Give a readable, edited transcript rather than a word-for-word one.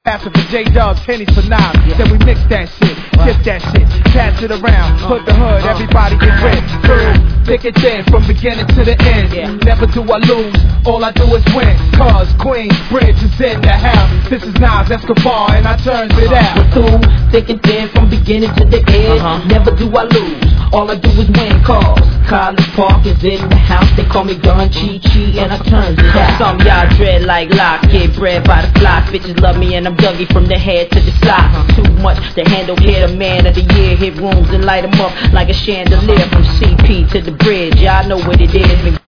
Passing for J-Dubs, pennies for 9. Then we mix that shit, tip that shit, pass it around, put the hood, everybody get rich. Through thick and thin, from beginning to the end. Never do I lose, all I do is win. Cause Queensbridge is in the house. This is Nas Escobar and I turns it out. We're through thick and thin, from beginning to the end. Never do I lose, all I do is win. Cause College Park is in the house. They call me Gun Chi and I turns it out. Some y'all dread like Lock, get bred by the flock. Bitches love me and I'm Dougie from the head to the socks. Too much to handle, hit a man of the year. Hit rooms and light them up like a chandelier. From CP to the bridge, y'all know what it is.